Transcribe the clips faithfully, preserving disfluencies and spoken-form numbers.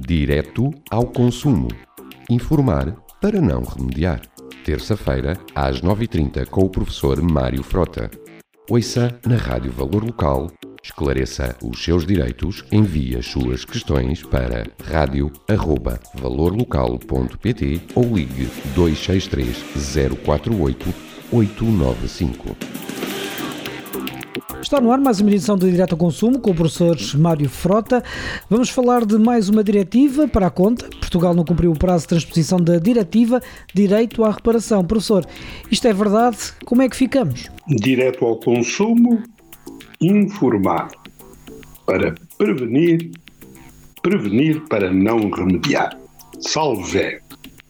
Direto ao consumo. Informar para não remediar. Terça-feira, às nove e trinta, com o professor Mário Frota. Ouça na Rádio Valor Local, esclareça os seus direitos, envie as suas questões para rádio arroba valor local ponto pt ou ligue dois seis três zero quatro oito oito nove cinco. Está no ar mais uma edição de Direto ao Consumo com o professor Mário Frota. Vamos falar de mais uma diretiva para a conta. Portugal não cumpriu o prazo de transposição da diretiva Direito à Reparação. Professor, isto é verdade? Como é que ficamos? Direto ao consumo, informar para prevenir, prevenir para não remediar. Salve!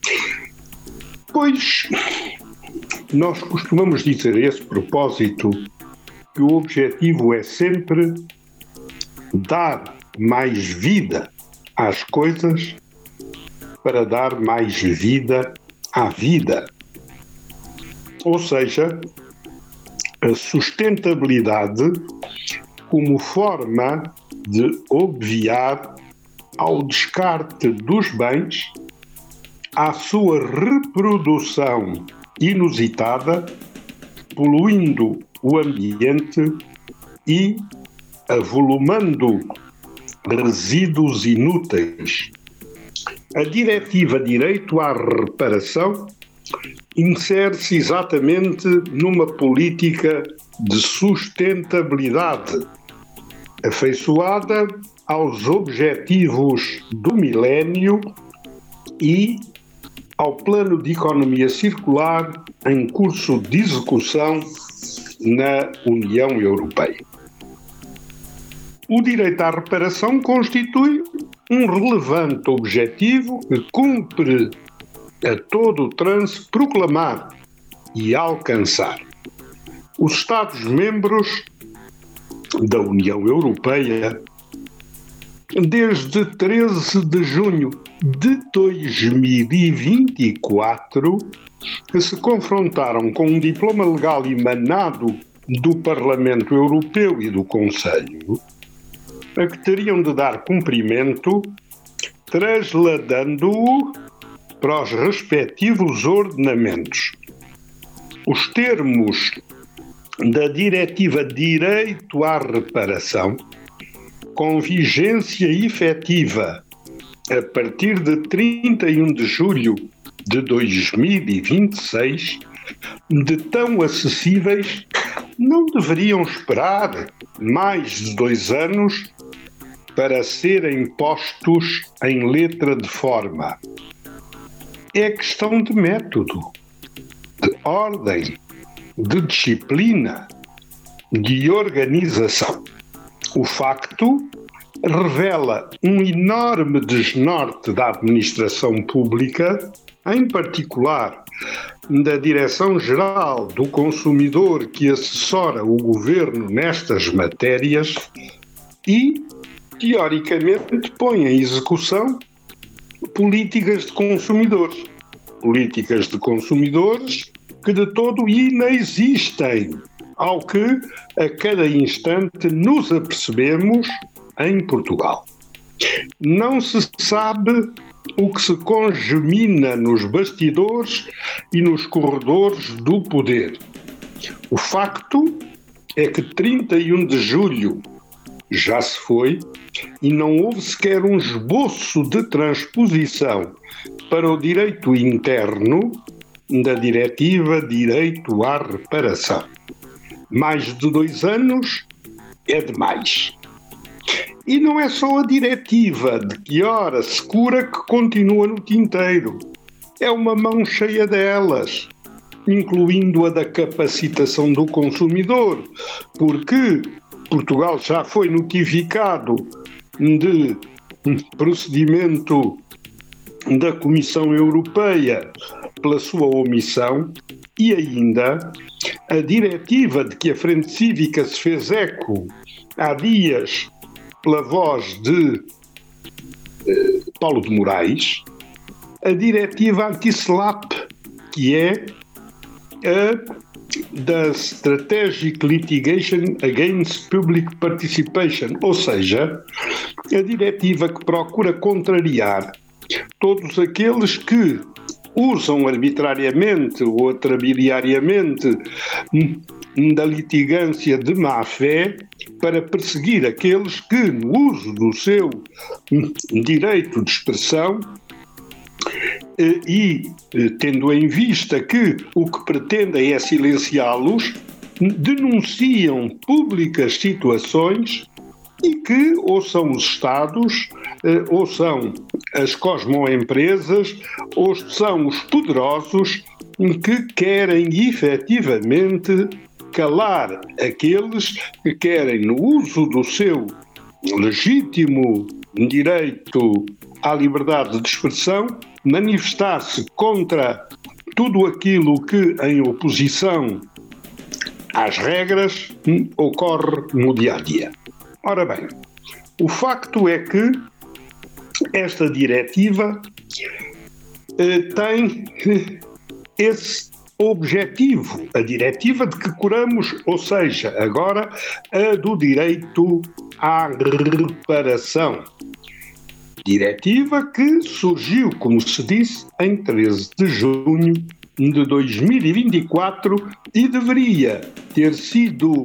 Pois, nós costumamos dizer a esse propósito que o objetivo é sempre dar mais vida às coisas para dar mais vida à vida. Ou seja, a sustentabilidade como forma de obviar ao descarte dos bens, à sua reprodução inusitada, poluindo o ambiente e avolumando resíduos inúteis. A Diretiva Direito à Reparação insere-se exatamente numa política de sustentabilidade, afeiçoada aos objetivos do milénio e ao plano de economia circular em curso de execução na União Europeia. O direito à reparação constitui um relevante objetivo que cumpre a todo o trance proclamar e alcançar. Os Estados-membros da União Europeia, desde treze de junho de dois mil e vinte e quatro, que se confrontaram com um diploma legal emanado do Parlamento Europeu e do Conselho, a que teriam de dar cumprimento, trasladando-o para os respectivos ordenamentos. Os termos da Diretiva Direito à Reparação, com vigência efetiva a partir de trinta e um de julho de dois mil e vinte e seis, de tão acessíveis, não deveriam esperar mais de dois anos para serem postos em letra de forma. É questão de método, de ordem, de disciplina, de organização. O facto revela um enorme desnorte da administração pública, em particular da Direção-Geral do Consumidor que assessora o Governo nestas matérias e, teoricamente, põe em execução políticas de consumidores. Políticas de consumidores que de todo inexistem, ao que a cada instante nos apercebemos em Portugal. Não se sabe o que se congemina nos bastidores e nos corredores do poder. O facto é que trinta e um de julho já se foi e não houve sequer um esboço de transposição para o direito interno da Diretiva Direito à Reparação. Mais de dois anos é demais. E não é só a diretiva de que ora se cura que continua no tinteiro. É uma mão cheia delas, incluindo a da capacitação do consumidor, porque Portugal já foi notificado de procedimento da Comissão Europeia pela sua omissão e ainda a diretiva de que a Frente Cívica se fez eco há dias pela voz de eh, Paulo de Moraes, a diretiva anti-S L A P, que é a da Strategic Litigation Against Public Participation, ou seja, a diretiva que procura contrariar todos aqueles que usam arbitrariamente ou atrabiliariamente da litigância de má-fé para perseguir aqueles que, no uso do seu direito de expressão e tendo em vista que o que pretendem é silenciá-los, denunciam públicas situações e que ou são os Estados, ou são as cosmoempresas, ou são os poderosos que querem efetivamente calar aqueles que querem, no uso do seu legítimo direito à liberdade de expressão, manifestar-se contra tudo aquilo que, em oposição às regras, ocorre no dia-a-dia. Ora bem, o facto é que esta diretiva eh, tem eh, esse objetivo, a diretiva de que curamos, ou seja, agora a do direito à reparação. Diretiva que surgiu, como se disse, em treze de junho de dois mil e vinte e quatro e deveria ter sido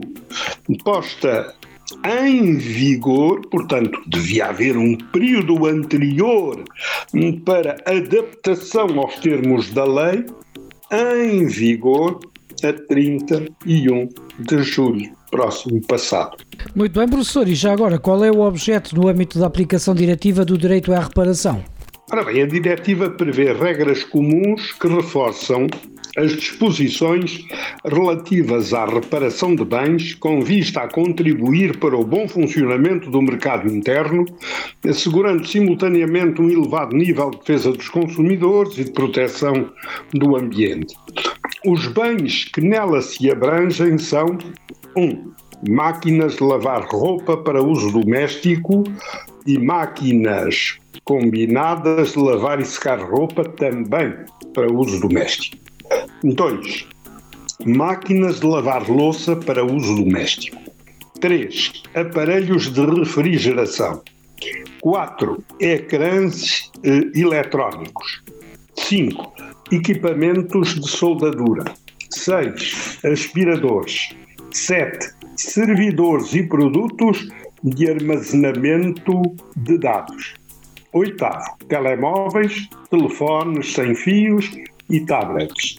posta em vigor, portanto, devia haver um período anterior para adaptação aos termos da lei, em vigor a trinta e um de julho, próximo passado. Muito bem, professor. E já agora, qual é o objeto no âmbito da aplicação diretiva do direito à reparação? Ora bem, a diretiva prevê regras comuns que reforçam as disposições relativas à reparação de bens com vista a contribuir para o bom funcionamento do mercado interno, assegurando simultaneamente um elevado nível de defesa dos consumidores e de proteção do ambiente. Os bens que nela se abrangem são um máquinas de lavar roupa para uso doméstico e máquinas combinadas de lavar e secar roupa também para uso doméstico. dois. Máquinas de lavar louça para uso doméstico. três. Aparelhos de refrigeração. quatro. Ecrãs eh, eletrónicos. cinco. Equipamentos de soldadura. seis. Aspiradores. sete. Servidores e produtos de armazenamento de dados. Oitavo. Telemóveis, telefones sem fios e tablets.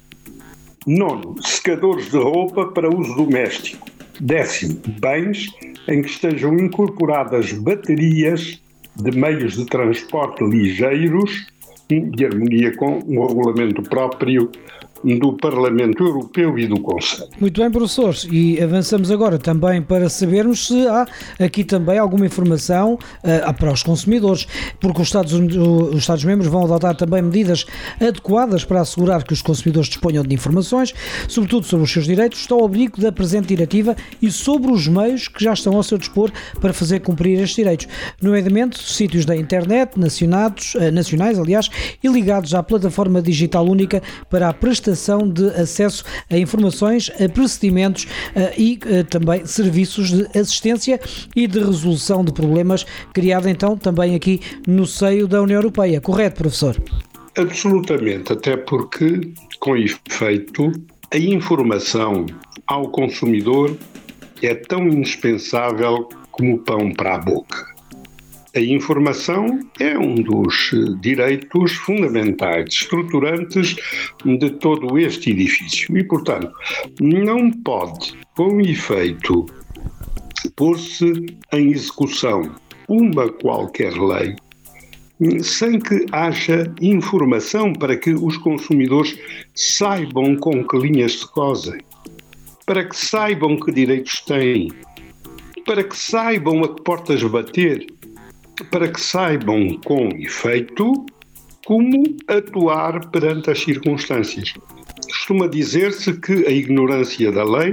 Nono. Secadores de roupa para uso doméstico. Décimo. Bens em que estejam incorporadas baterias de meios de transporte ligeiros, de harmonia com o regulamento próprio do Parlamento Europeu e do Conselho. Muito bem, professor. E avançamos agora também para sabermos se há aqui também alguma informação uh, para os consumidores, porque os Estados, os Estados-membros vão adotar também medidas adequadas para assegurar que os consumidores disponham de informações, sobretudo sobre os seus direitos, estão ao abrigo da presente diretiva e sobre os meios que já estão ao seu dispor para fazer cumprir estes direitos, nomeadamente sítios da internet, nacionais, uh, nacionais, aliás, e ligados à plataforma digital única para a prestação de acesso a informações, a procedimentos uh, e uh, também serviços de assistência e de resolução de problemas, criado então também aqui no seio da União Europeia. Correto, professor? Absolutamente, até porque, com efeito, a informação ao consumidor é tão indispensável como o pão para a boca. A informação é um dos direitos fundamentais, estruturantes de todo este edifício e, portanto, não pode, com efeito, pôr-se em execução uma qualquer lei sem que haja informação para que os consumidores saibam com que linhas se cosem, para que saibam que direitos têm, para que saibam a que portas bater, para que saibam com efeito como atuar perante as circunstâncias. Costuma dizer-se que a ignorância da lei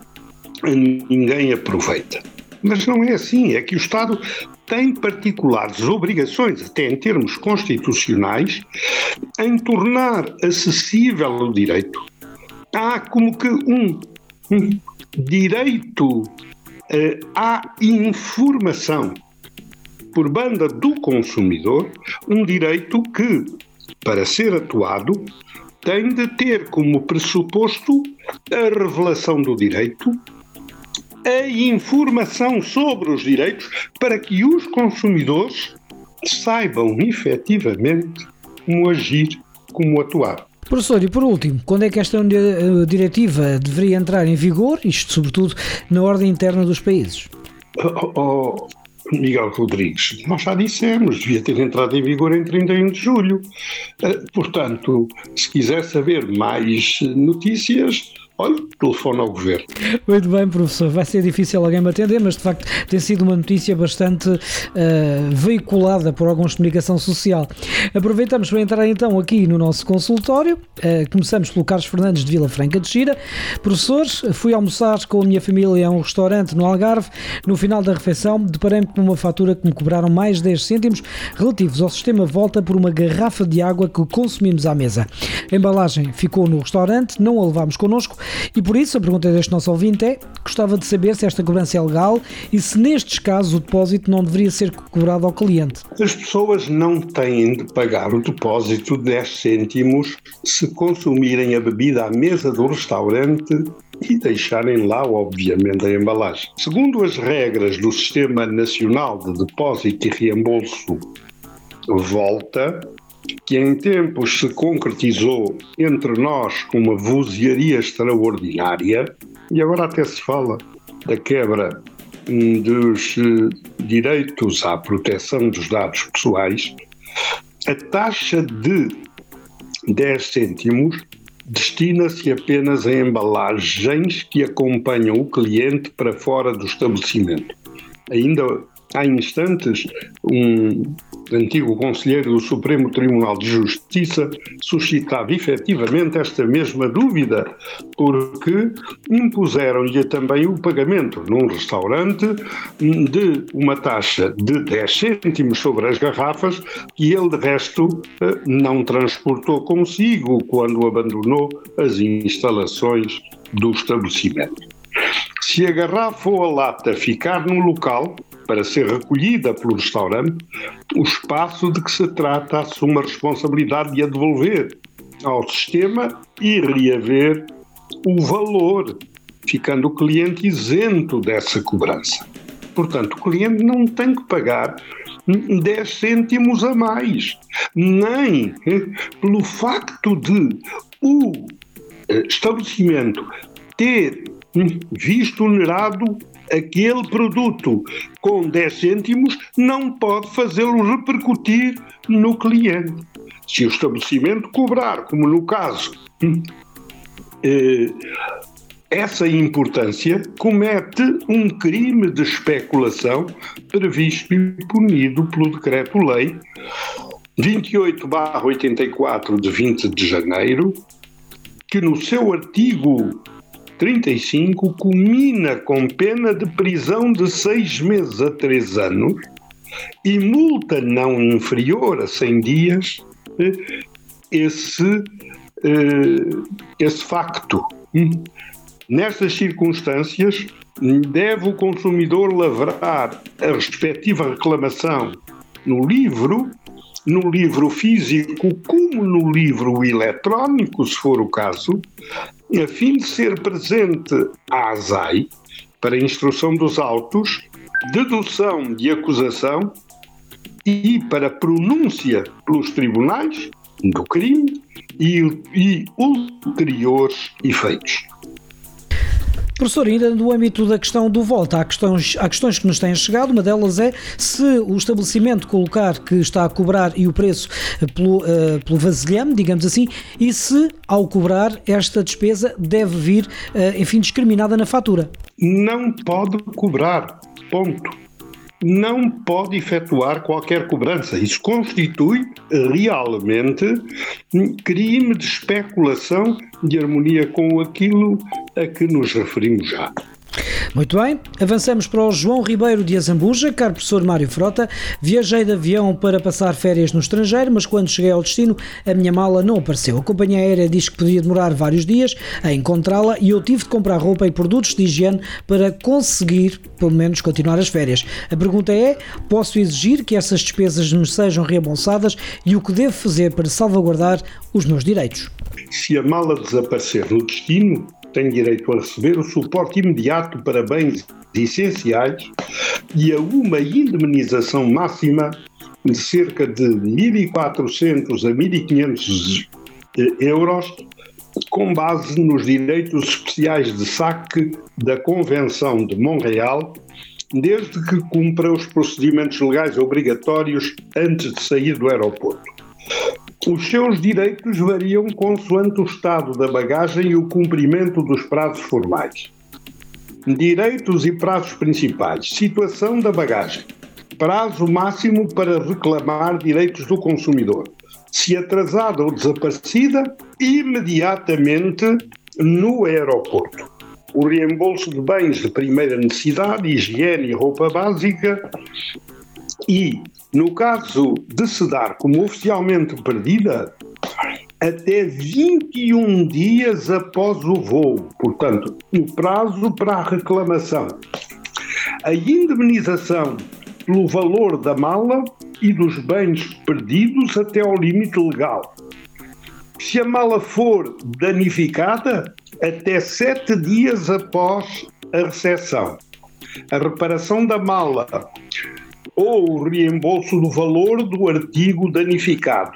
ninguém aproveita. Mas não é assim, é que o Estado tem particulares obrigações, até em termos constitucionais, em tornar acessível o direito, há como que um, um direito uh, à informação por banda do consumidor, um direito que, para ser atuado, tem de ter como pressuposto a revelação do direito, a informação sobre os direitos, para que os consumidores saibam efetivamente como agir, como atuar. Professor, e por último, quando é que esta diretiva deveria entrar em vigor, isto sobretudo na ordem interna dos países? Oh, oh, Miguel Rodrigues, nós já dissemos, devia ter entrado em vigor em trinta e um de julho. Portanto, se quiser saber mais notícias, olha, telefone ao Governo. Muito bem, professor. Vai ser difícil alguém me atender, mas de facto tem sido uma notícia bastante uh, veiculada por órgãos de comunicação social. Aproveitamos para entrar então aqui no nosso consultório. Uh, começamos pelo Carlos Fernandes de Vila Franca de Xira. Professor, fui almoçar com a minha família a um restaurante no Algarve. No final da refeição, deparei-me com uma fatura que me cobraram mais dez cêntimos relativos ao sistema Volta por uma garrafa de água que consumimos à mesa. A embalagem ficou no restaurante, não a levámos connosco. E por isso, a pergunta deste nosso ouvinte é: gostava de saber se esta cobrança é legal e se nestes casos o depósito não deveria ser cobrado ao cliente. As pessoas não têm de pagar o depósito de dez cêntimos se consumirem a bebida à mesa do restaurante e deixarem lá, obviamente, a embalagem. Segundo as regras do Sistema Nacional de Depósito e Reembolso Volta, que em tempos se concretizou entre nós com uma vozearia extraordinária, e agora até se fala da quebra dos direitos à proteção dos dados pessoais, a taxa de dez cêntimos destina-se apenas a embalagens que acompanham o cliente para fora do estabelecimento. Ainda há instantes, um antigo conselheiro do Supremo Tribunal de Justiça suscitava efetivamente esta mesma dúvida, porque impuseram-lhe também o pagamento num restaurante de uma taxa de dez cêntimos sobre as garrafas que ele, de resto, não transportou consigo quando abandonou as instalações do estabelecimento. Se a garrafa ou a lata ficar no local para ser recolhida pelo restaurante, o espaço de que se trata assume a responsabilidade de a devolver ao sistema e reaver o valor, ficando o cliente isento dessa cobrança. Portanto, o cliente não tem que pagar dez cêntimos a mais, nem pelo facto de o estabelecimento ter visto onerado aquele produto com dez cêntimos, não pode fazê-lo repercutir no cliente. Se o estabelecimento cobrar, como no caso, essa importância, comete um crime de especulação previsto e punido pelo Decreto-Lei vinte e oito barra oitenta e quatro de vinte de janeiro, que no seu artigo trinta e cinco culmina com pena de prisão de seis meses a três anos e multa não inferior a cem dias esse, esse facto. Nestas circunstâncias, deve o consumidor lavrar a respectiva reclamação no livro, no livro físico como no livro eletrónico, se for o caso, a fim de ser presente à A S A I para instrução dos autos, dedução de acusação e para pronúncia pelos tribunais do crime e, e ulteriores efeitos. Professor, ainda no âmbito da questão do Volta, há questões, há questões que nos têm chegado. Uma delas é se o estabelecimento colocar que está a cobrar e o preço pelo, uh, pelo vasilhame, digamos assim, e se, ao cobrar, esta despesa deve vir, uh, enfim, discriminada na fatura. Não pode cobrar, ponto. Não pode efetuar qualquer cobrança. Isso constitui realmente um crime de especulação de harmonia com aquilo a que nos referimos já. Muito bem, avançamos para o João Ribeiro de Azambuja. Caro professor Mário Frota, viajei de avião para passar férias no estrangeiro, mas quando cheguei ao destino a minha mala não apareceu. A companhia aérea diz que podia demorar vários dias a encontrá-la e eu tive de comprar roupa e produtos de higiene para conseguir, pelo menos, continuar as férias. A pergunta é, posso exigir que essas despesas me sejam reembolsadas e o que devo fazer para salvaguardar os meus direitos? Se a mala desaparecer no destino, tem direito a receber o suporte imediato para bens essenciais e a uma indemnização máxima de cerca de mil e quatrocentos a mil e quinhentos euros, com base nos direitos especiais de saque da Convenção de Montreal, desde que cumpra os procedimentos legais obrigatórios antes de sair do aeroporto. Os seus direitos variam consoante o estado da bagagem e o cumprimento dos prazos formais. Direitos e prazos principais. Situação da bagagem. Prazo máximo para reclamar direitos do consumidor. Se atrasada ou desaparecida, imediatamente no aeroporto. O reembolso de bens de primeira necessidade, higiene e roupa básica e, no caso de se dar como oficialmente perdida, até vinte e um dias após o voo, portanto, o prazo para a reclamação. A indemnização pelo valor da mala e dos bens perdidos até ao limite legal. Se a mala for danificada, até sete dias após a recepção. A reparação da mala ou o reembolso do valor do artigo danificado.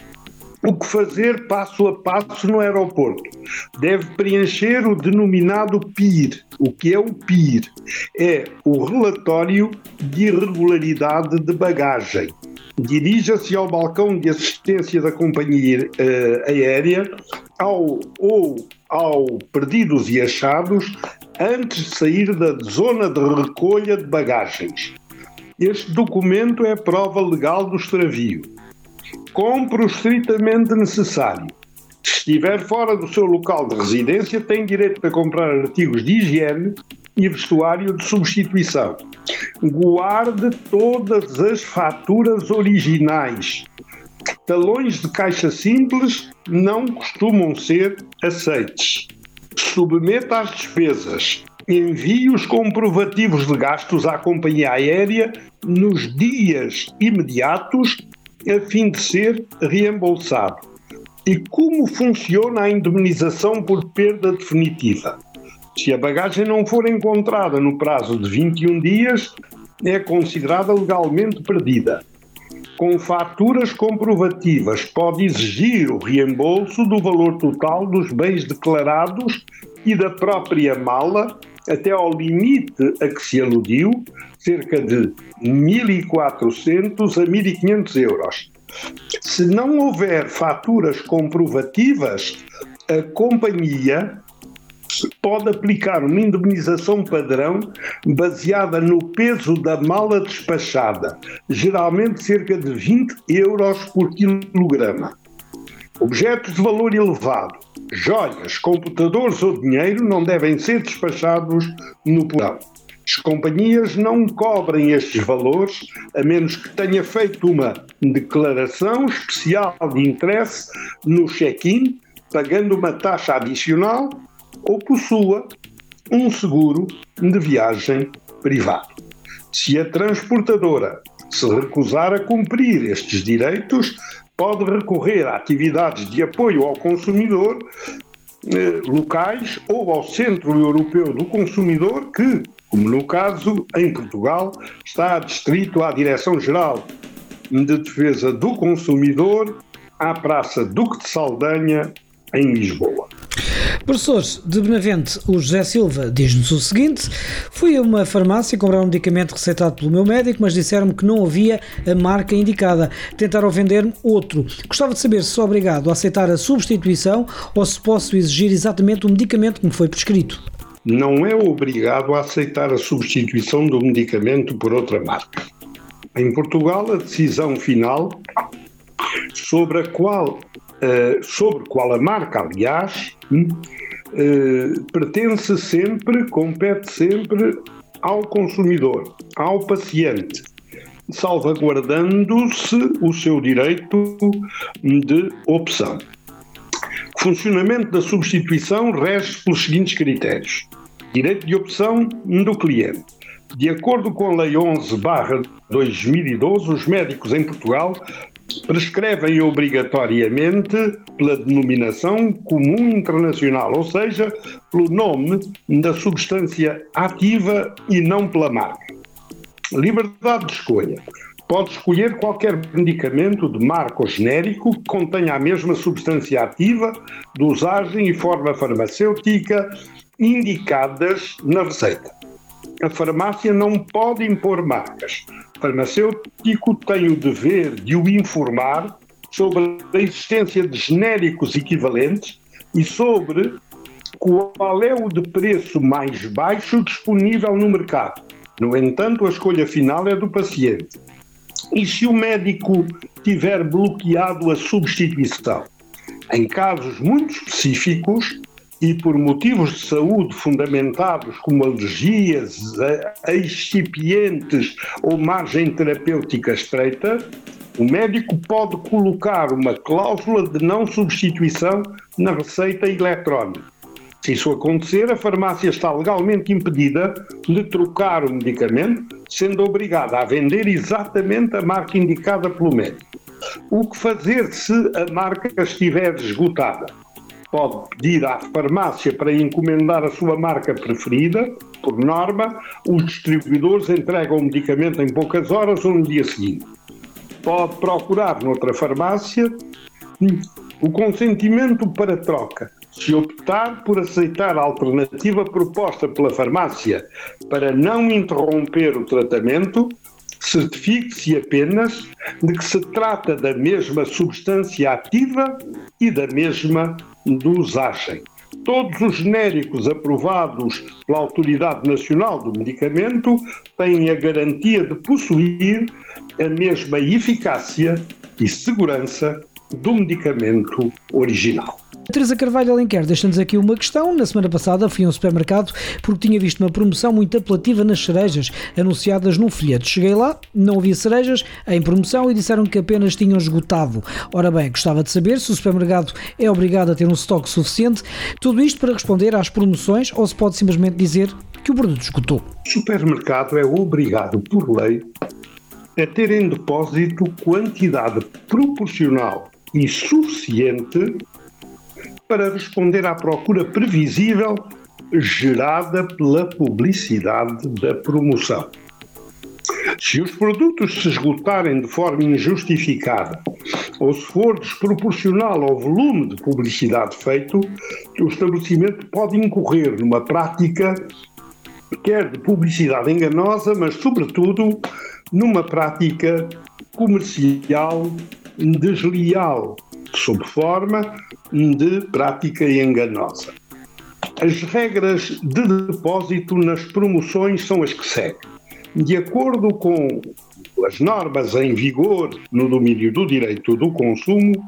O que fazer passo a passo no aeroporto? Deve preencher o denominado P I R. O que é o P I R? É o relatório de irregularidade de bagagem. Dirija-se ao balcão de assistência da companhia uh, aérea ao, ou ao perdidos e achados antes de sair da zona de recolha de bagagens. Este documento é prova legal do extravio. Compre o estritamente necessário. Se estiver fora do seu local de residência, tem direito a comprar artigos de higiene e vestuário de substituição. Guarde todas as faturas originais. Talões de caixa simples não costumam ser aceites. Submeta as despesas. Envie os comprovativos de gastos à companhia aérea nos dias imediatos a fim de ser reembolsado. E como funciona a indemnização por perda definitiva? Se a bagagem não for encontrada no prazo de vinte e um dias, é considerada legalmente perdida. Com faturas comprovativas, pode exigir o reembolso do valor total dos bens declarados e da própria mala, até ao limite a que se aludiu, cerca de mil e quatrocentos a mil e quinhentos euros. Se não houver faturas comprovativas, a companhia pode aplicar uma indemnização padrão baseada no peso da mala despachada, geralmente cerca de vinte euros por quilograma. Objetos de valor elevado, joias, computadores ou dinheiro não devem ser despachados no porão. As companhias não cobrem estes valores, a menos que tenha feito uma declaração especial de interesse no check-in, pagando uma taxa adicional, ou possua um seguro de viagem privado. Se a transportadora se recusar a cumprir estes direitos, pode recorrer a atividades de apoio ao consumidor eh, locais ou ao Centro Europeu do Consumidor, que, como no caso em Portugal, está adscrito à Direção-Geral de Defesa do Consumidor, à Praça Duque de Saldanha, em Lisboa. Professor de Benavente, o José Silva diz-nos o seguinte: fui a uma farmácia comprar um medicamento receitado pelo meu médico, mas disseram-me que não havia a marca indicada. Tentaram vender-me outro. Gostava de saber se sou obrigado a aceitar a substituição ou se posso exigir exatamente o medicamento que me foi prescrito. Não é obrigado a aceitar a substituição do medicamento por outra marca. Em Portugal, a decisão final sobre a qual, uh, sobre qual a marca, aliás, eh, pertence sempre, compete sempre ao consumidor, ao paciente, salvaguardando-se o seu direito de opção. O funcionamento da substituição rege pelos seguintes critérios: direito de opção do cliente. De acordo com a Lei onze barra dois mil e doze, os médicos em Portugal prescrevem obrigatoriamente pela denominação comum internacional, ou seja, pelo nome da substância ativa e não pela marca. Liberdade de escolha. Pode escolher qualquer medicamento de marca ou genérico que contenha a mesma substância ativa, dosagem e forma farmacêutica indicadas na receita. A farmácia não pode impor marcas. O farmacêutico tem o dever de o informar sobre a existência de genéricos equivalentes e sobre qual é o de preço mais baixo disponível no mercado. No entanto, a escolha final é do paciente. E se o médico tiver bloqueado a substituição? Em casos muito específicos e por motivos de saúde fundamentados como alergias, excipientes ou margem terapêutica estreita, o médico pode colocar uma cláusula de não substituição na receita eletrónica. Se isso acontecer, a farmácia está legalmente impedida de trocar o medicamento, sendo obrigada a vender exatamente a marca indicada pelo médico. O que fazer se a marca estiver esgotada? Pode pedir à farmácia para encomendar a sua marca preferida. Por norma, os distribuidores entregam o medicamento em poucas horas ou no dia seguinte. Pode procurar noutra farmácia o consentimento para troca. Se optar por aceitar a alternativa proposta pela farmácia para não interromper o tratamento, certifique-se apenas de que se trata da mesma substância ativa e da mesma dosagem. Todos os genéricos aprovados pela Autoridade Nacional do Medicamento têm a garantia de possuir a mesma eficácia e segurança do medicamento original. Teresa Carvalho Alenquer deixa-nos aqui uma questão. Na semana passada fui a um supermercado porque tinha visto uma promoção muito apelativa nas cerejas anunciadas num folheto. Cheguei lá, não havia cerejas em promoção e disseram que apenas tinham esgotado. Ora bem, gostava de saber se o supermercado é obrigado a ter um estoque suficiente. Tudo isto para responder às promoções ou se pode simplesmente dizer que o produto esgotou? O supermercado é obrigado por lei a ter em depósito quantidade proporcional e suficiente para responder à procura previsível gerada pela publicidade da promoção. Se os produtos se esgotarem de forma injustificada ou se for desproporcional ao volume de publicidade feito, o estabelecimento pode incorrer numa prática quer de publicidade enganosa, mas sobretudo numa prática comercial desleal, sob forma de prática enganosa. As regras de depósito nas promoções são as que seguem. De acordo com as normas em vigor no domínio do direito do consumo,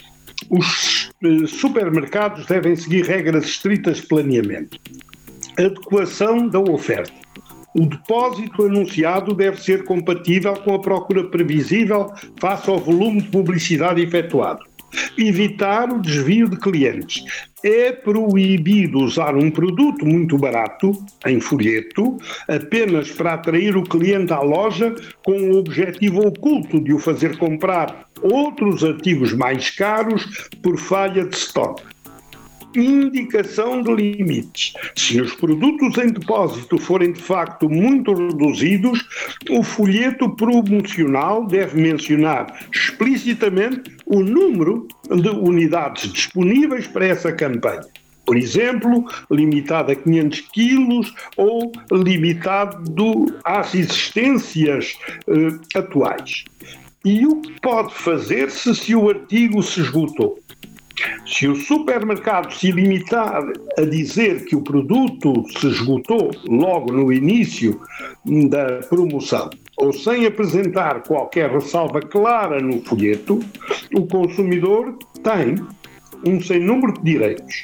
os supermercados devem seguir regras estritas de planeamento. Adequação da oferta. O depósito anunciado deve ser compatível com a procura previsível face ao volume de publicidade efetuado. Evitar o desvio de clientes. É proibido usar um produto muito barato, em folheto, apenas para atrair o cliente à loja com o objetivo oculto de o fazer comprar outros artigos mais caros por falha de estoque. Indicação de limites. Se os produtos em depósito forem de facto muito reduzidos, o folheto promocional deve mencionar explicitamente o número de unidades disponíveis para essa campanha. Por exemplo, limitado a quinhentos quilos ou limitado às existências eh, atuais. E o que pode fazer-se se o artigo se esgotou? Se o supermercado se limitar a dizer que o produto se esgotou logo no início da promoção, ou sem apresentar qualquer ressalva clara no folheto, o consumidor tem um sem número de direitos.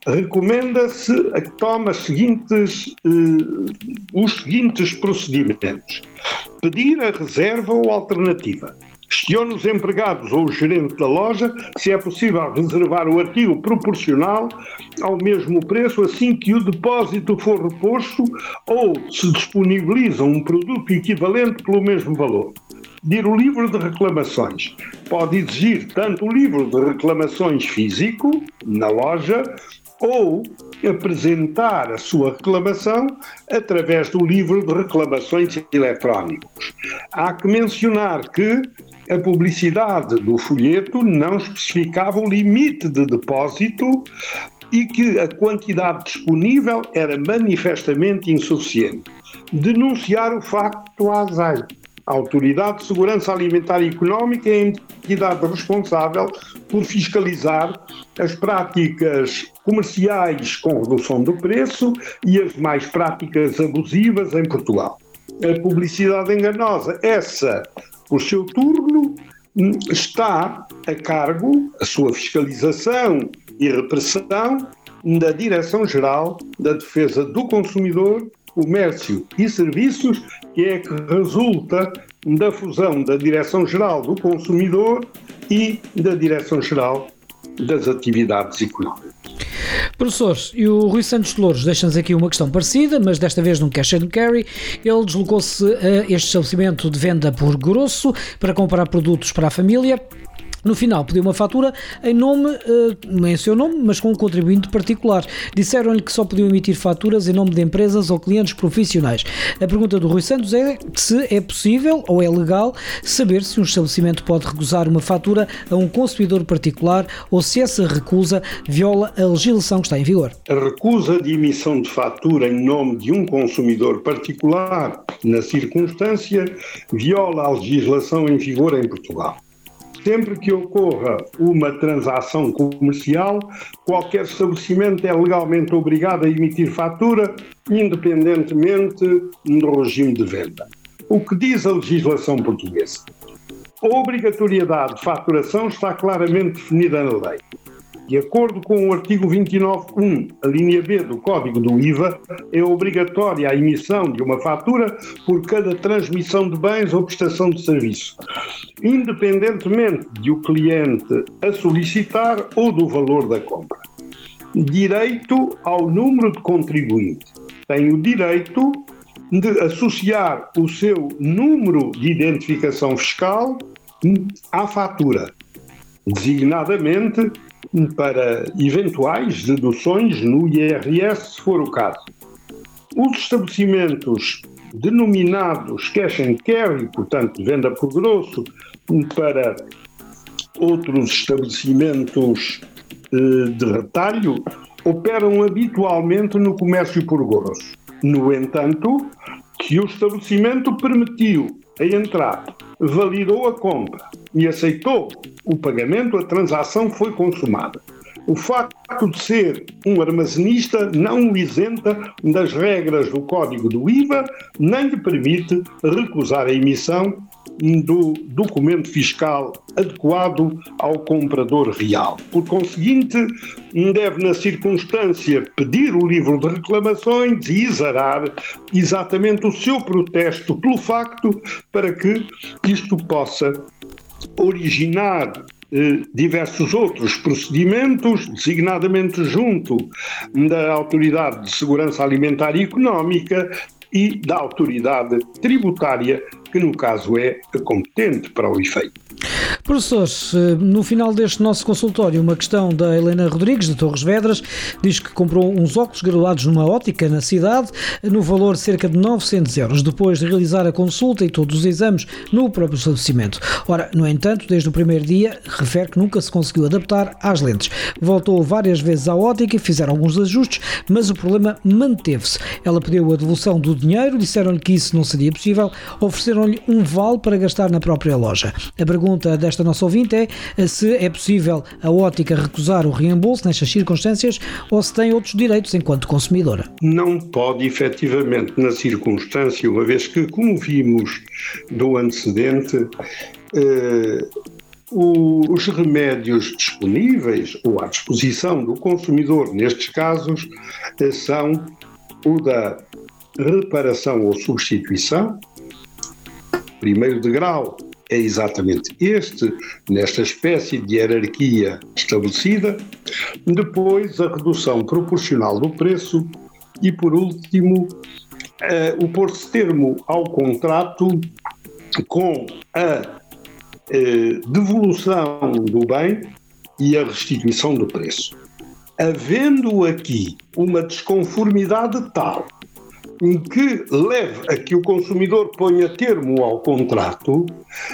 recomenda-se a que tome as seguintes, eh, os seguintes procedimentos. Pedir a reserva ou alternativa. Questione os empregados ou o gerente da loja se é possível reservar o artigo proporcional ao mesmo preço assim que o depósito for reposto ou se disponibilizam um produto equivalente pelo mesmo valor. Pedir o livro de reclamações. Pode exigir tanto o livro de reclamações físico, na loja, ou apresentar a sua reclamação através do livro de reclamações eletrónicos. Há que mencionar que a publicidade do folheto não especificava o limite de depósito e que a quantidade disponível era manifestamente insuficiente. Denunciar o facto à ASAI. A Autoridade de Segurança Alimentar e Económica é a entidade responsável por fiscalizar as práticas comerciais com redução do preço e as mais práticas abusivas em Portugal. A publicidade enganosa, essa, por seu turno, está a cargo, a sua fiscalização e repressão, da Direção-Geral da Defesa do Consumidor, Comércio e Serviços, que é que resulta da fusão da Direção-Geral do Consumidor e da Direção-Geral das Atividades Económicas. Professor, e o Rui Santos de Louros deixa-nos aqui uma questão parecida, mas desta vez num cash and carry. Ele deslocou-se a este estabelecimento de venda por grosso para comprar produtos para a família. No final pediu uma fatura em nome, uh, em seu nome, mas com um contribuinte particular. Disseram-lhe que só podiam emitir faturas em nome de empresas ou clientes profissionais. A pergunta do Rui Santos é se é possível ou é legal saber se um estabelecimento pode recusar uma fatura a um consumidor particular ou se essa recusa viola a legislação que está em vigor. A recusa de emissão de fatura em nome de um consumidor particular, na circunstância, viola a legislação em vigor em Portugal. Sempre que ocorra uma transação comercial, qualquer estabelecimento é legalmente obrigado a emitir fatura, independentemente do regime de venda. O que diz a legislação portuguesa? A obrigatoriedade de faturação está claramente definida na lei. De acordo com o artigo vinte e nove ponto um, a linha B do Código do I V A, é obrigatória a emissão de uma fatura por cada transmissão de bens ou prestação de serviço, independentemente de o cliente a solicitar ou do valor da compra. Direito ao número de contribuinte. Tem o direito de associar o seu número de identificação fiscal à fatura, designadamente para eventuais deduções no I R S, se for o caso. Os estabelecimentos denominados cash and carry, portanto, venda por grosso, para outros estabelecimentos eh, de retalho, operam habitualmente no comércio por grosso. No entanto, que o estabelecimento permitiu a entrada, validou a compra e aceitou o pagamento, a transação foi consumada. O facto de ser um armazenista não o isenta das regras do Código do I V A, nem lhe permite recusar a emissão do documento fiscal adequado ao comprador real. Por conseguinte, deve, na circunstância, pedir o livro de reclamações e exarar exatamente o seu protesto pelo facto para que isto possa originar eh, diversos outros procedimentos, designadamente junto da Autoridade de Segurança Alimentar e Económica e da Autoridade Tributária, que no caso é competente para o efeito. Professor, no final deste nosso consultório, uma questão da Helena Rodrigues, de Torres Vedras, diz que comprou uns óculos graduados numa ótica na cidade, no valor de cerca de novecentos euros, depois de realizar a consulta e todos os exames no próprio estabelecimento. Ora, no entanto, desde o primeiro dia, refere que nunca se conseguiu adaptar às lentes. Voltou várias vezes à ótica e fizeram alguns ajustes, mas o problema manteve-se. Ela pediu a devolução do dinheiro, disseram-lhe que isso não seria possível, ofereceram-lhe um vale para gastar na própria loja. A pergunta desta nossa ouvinte é se é possível a ótica recusar o reembolso nestas circunstâncias ou se tem outros direitos enquanto consumidora. Não pode, efetivamente, na circunstância, uma vez que, como vimos do antecedente, eh, os remédios disponíveis ou à disposição do consumidor, nestes casos, são o da reparação ou substituição. Primeiro degrau é exatamente este, nesta espécie de hierarquia estabelecida. Depois, a redução proporcional do preço e, por último, eh, o pôr-se termo ao contrato com a eh, devolução do bem e a restituição do preço. Havendo aqui uma desconformidade tal em que leve a que o consumidor ponha termo ao contrato,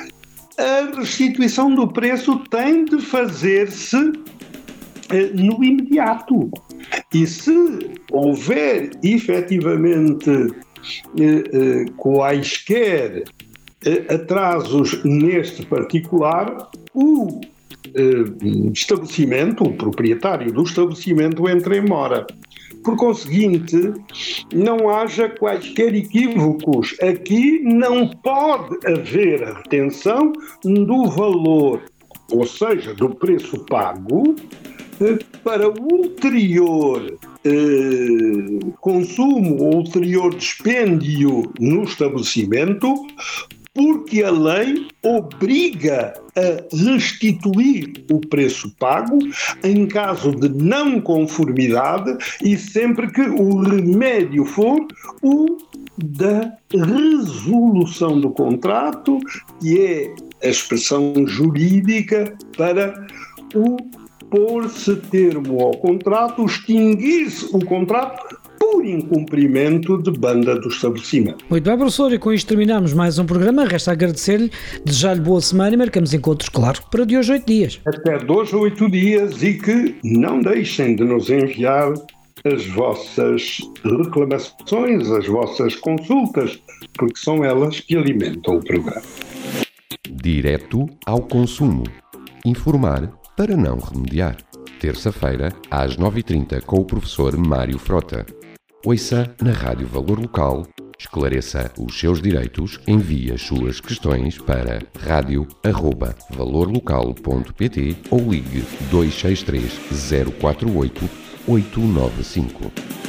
a restituição do preço tem de fazer-se eh, no imediato. E se houver efetivamente eh, eh, quaisquer eh, atrasos neste particular, o eh, estabelecimento, o proprietário do estabelecimento entra em mora. Por conseguinte, não haja quaisquer equívocos. Aqui não pode haver a retenção do valor, ou seja, do preço pago, para o ulterior eh, consumo ou ulterior dispêndio no estabelecimento, porque a lei obriga a restituir o preço pago em caso de não conformidade e sempre que o remédio for o da resolução do contrato, que é a expressão jurídica para o pôr-se termo ao contrato, extinguir-se o contrato por incumprimento de banda do estabelecimento. Muito bem, professor, e com isto terminamos mais um programa. Resta agradecer-lhe, desejar-lhe boa semana e marcamos encontros, claro, para de hoje a oito dias. Até de hoje a oito dias e que não deixem de nos enviar as vossas reclamações, as vossas consultas, porque são elas que alimentam o programa. Direto ao consumo. Informar para não remediar. Terça-feira, às nove e trinta, com o professor Mário Frota. Ouça na Rádio Valor Local, esclareça os seus direitos, envie as suas questões para rádio arroba valor local ponto pt ou ligue dois seis três zero quatro oito oito nove cinco.